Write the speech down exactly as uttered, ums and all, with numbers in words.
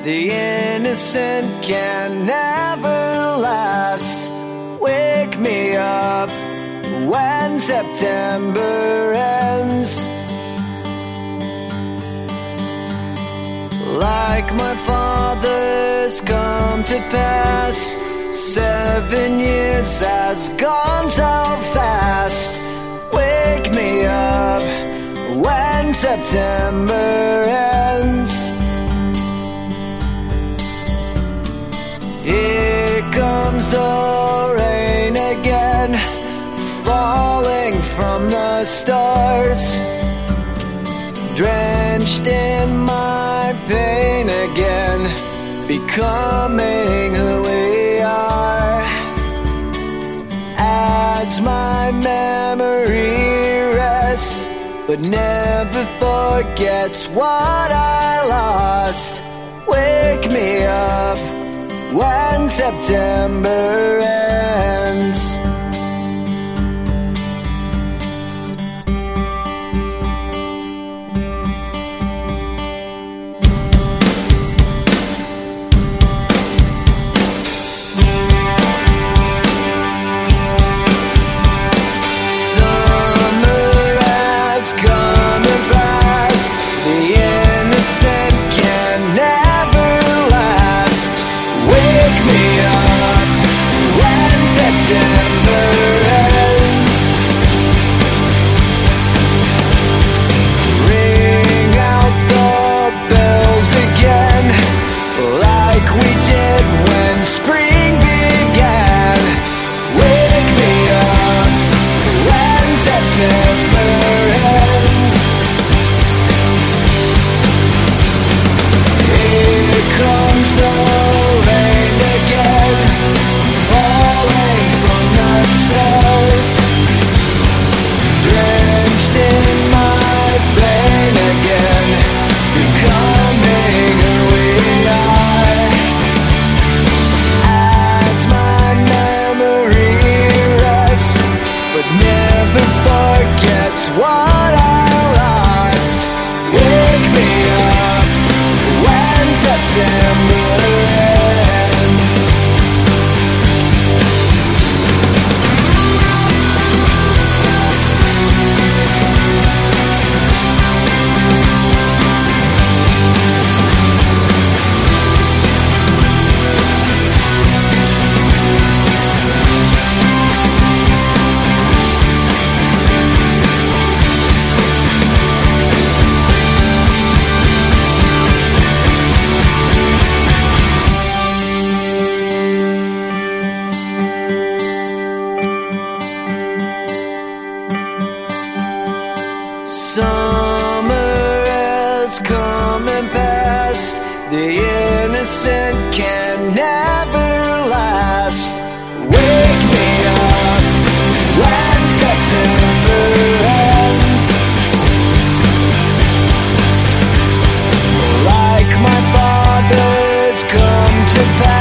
The innocent can never last. Wake me up when September ends. Like my father's come to pass, seven years has gone so fast. Wake me up when September ends. Here comes the rain again, falling from the stars, drenched in my pain again, becoming who we are. As my memory rests, but never forgets what I lost. Wake me up when September ends. Summer has come and passed. The innocent can never last. Wake me up when September ends. Like my father's come to pass,